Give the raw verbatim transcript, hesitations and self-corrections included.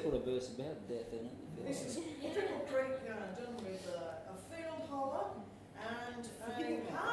put a verse about death in it. This is Triple Creek uh, done with a, a field holler and a